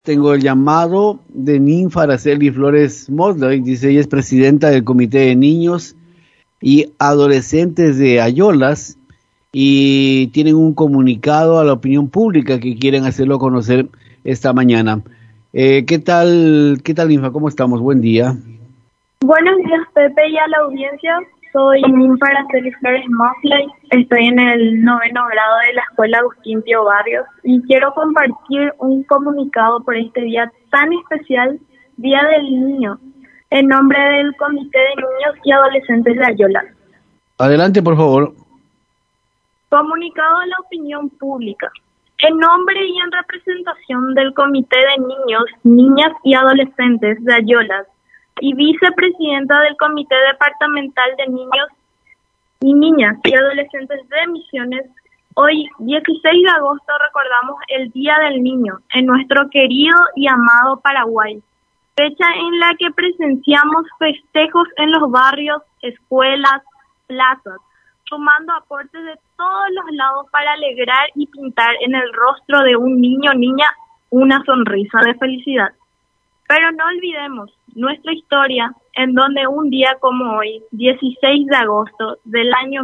Tengo el llamado de Ninfa Araceli Flores Mosley, dice ella es presidenta del Comité de Niños y Adolescentes de Ayolas y tienen un comunicado a la opinión pública que quieren hacerlo conocer esta mañana. ¿Qué tal, Ninfa? ¿Cómo estamos? Buen día. Buenos días, Pepe, y a la audiencia. Soy Ninfa Araceli Flores Mosley. Estoy en el 9º grado de la Escuela Agustín Pío Barrios y quiero compartir un comunicado por este día tan especial, Día del Niño, en nombre del Comité de Niños y Adolescentes de Ayolas. Adelante, por favor. Comunicado a la opinión pública. En nombre y en representación del Comité de Niños, Niñas y Adolescentes de Ayolas, y vicepresidenta del Comité Departamental de Niños y Niñas y Adolescentes de Misiones, hoy 16 de agosto recordamos el Día del Niño en nuestro querido y amado Paraguay, fecha en la que presenciamos festejos en los barrios, escuelas, plazas, sumando aportes de todos los lados para alegrar y pintar en el rostro de un niño o niña una sonrisa de felicidad. Pero no olvidemos nuestra historia, en donde un día como hoy, 16 de agosto del año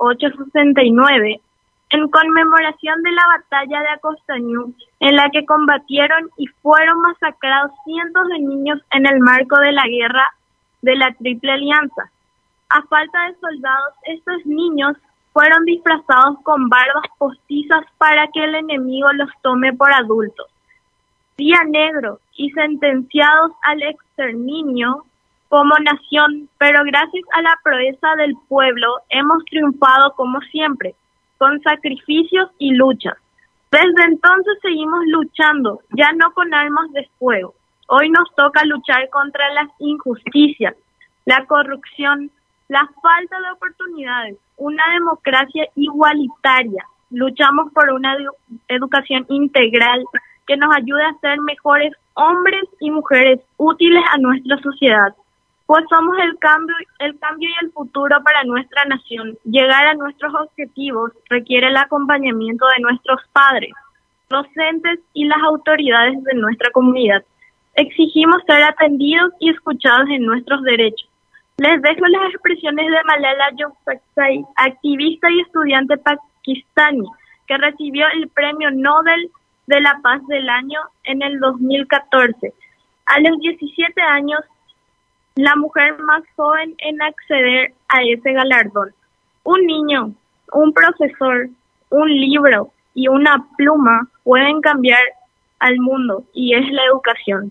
1869, en conmemoración de la batalla de Acostañú, en la que combatieron y fueron masacrados cientos de niños en el marco de la guerra de la Triple Alianza. A falta de soldados, estos niños fueron disfrazados con barbas postizas para que el enemigo los tome por adultos. Día negro y sentenciados al exterminio como nación, pero gracias a la proeza del pueblo hemos triunfado como siempre, con sacrificios y luchas. Desde entonces seguimos luchando, ya no con armas de fuego. Hoy nos toca luchar contra las injusticias, la corrupción, la falta de oportunidades, una democracia igualitaria. Luchamos por una educación integral que nos ayude a ser mejores hombres y mujeres útiles a nuestra sociedad, pues somos el cambio y el futuro para nuestra nación. Llegar a nuestros objetivos requiere el acompañamiento de nuestros padres, docentes y las autoridades de nuestra comunidad. Exigimos ser atendidos y escuchados en nuestros derechos. Les dejo las expresiones de Malala Yousafzai, activista y estudiante pakistaní, que recibió el Premio Nobel de la Paz del año en el 2014. A los 17 años, la mujer más joven en acceder a ese galardón. Un niño, un profesor, un libro y una pluma pueden cambiar al mundo, y es la educación.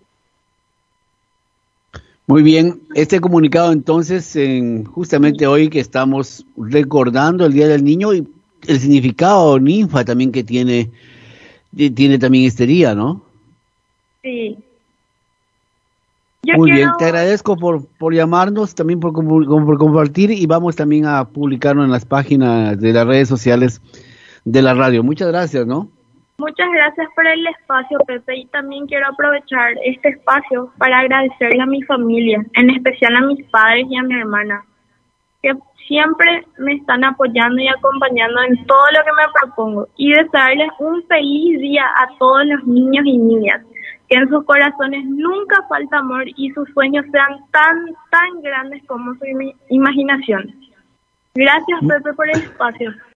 Muy bien, este comunicado entonces, justamente hoy que estamos recordando el Día del Niño y el significado ninfa también que tiene también este día, ¿no? Sí. Muy bien, te agradezco por llamarnos, también por compartir, y vamos también a publicarlo en las páginas de las redes sociales de la radio. Muchas gracias, ¿no? Muchas gracias por el espacio, Pepe, y también quiero aprovechar este espacio para agradecerle a mi familia, en especial a mis padres y a mi hermana, que siempre me están apoyando y acompañando en todo lo que me propongo, y desearles un feliz día a todos los niños y niñas, que en sus corazones nunca falta amor y sus sueños sean tan grandes como su imaginación. Gracias, Pepe, por el espacio.